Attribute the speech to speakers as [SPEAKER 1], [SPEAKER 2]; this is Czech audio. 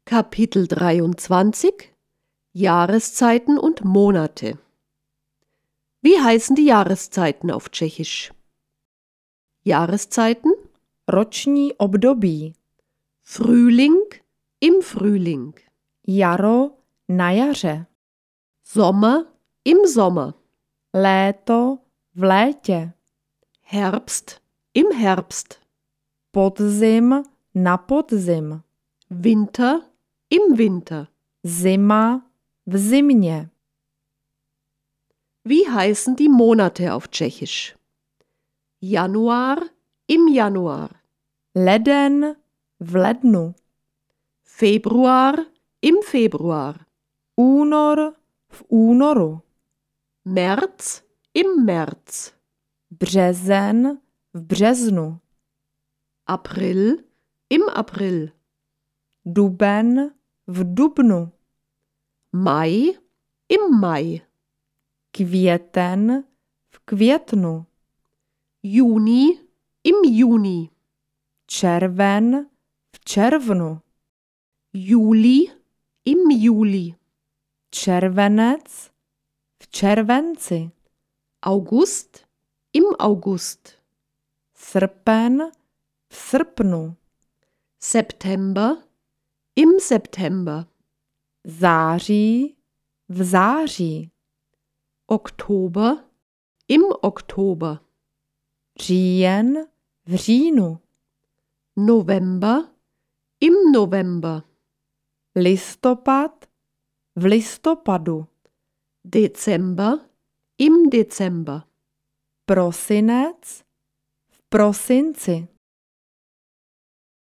[SPEAKER 1] Kapitel 23 Jahreszeiten und Monate. Wie heißen die Jahreszeiten auf Tschechisch? Jahreszeiten:
[SPEAKER 2] Roční období.
[SPEAKER 1] Frühling im Frühling,
[SPEAKER 2] Jaro na jaře.
[SPEAKER 1] Sommer im Sommer,
[SPEAKER 2] Léto v létě.
[SPEAKER 1] Herbst im Herbst,
[SPEAKER 2] Podzim na podzim.
[SPEAKER 1] Winter im Winter.
[SPEAKER 2] Zima v zimě.
[SPEAKER 1] Wie heißen die Monate auf Tschechisch? Januar im Januar,
[SPEAKER 2] Leden v lednu.
[SPEAKER 1] Februar im Februar,
[SPEAKER 2] Únor v únoru.
[SPEAKER 1] März im März,
[SPEAKER 2] Březen v březnu.
[SPEAKER 1] April im April,
[SPEAKER 2] Duben v dubnu.
[SPEAKER 1] Mai im Mai,
[SPEAKER 2] Květen v květnu.
[SPEAKER 1] Juni im Juni,
[SPEAKER 2] Červen v červnu.
[SPEAKER 1] Juli im Juli,
[SPEAKER 2] Červenec v červenci.
[SPEAKER 1] August im August,
[SPEAKER 2] Srpen v srpnu.
[SPEAKER 1] September im September,
[SPEAKER 2] Září v září.
[SPEAKER 1] Oktober im Oktober,
[SPEAKER 2] Říjen v říjnu.
[SPEAKER 1] November im November,
[SPEAKER 2] Listopad v listopadu.
[SPEAKER 1] Dezember im Dezember,
[SPEAKER 2] Prosinec v prosinci.